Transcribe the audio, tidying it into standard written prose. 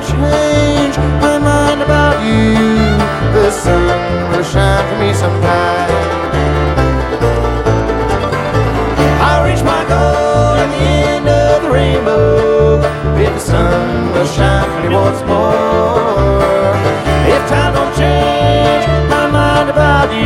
change my mind about you. The sun will shine for me sometime.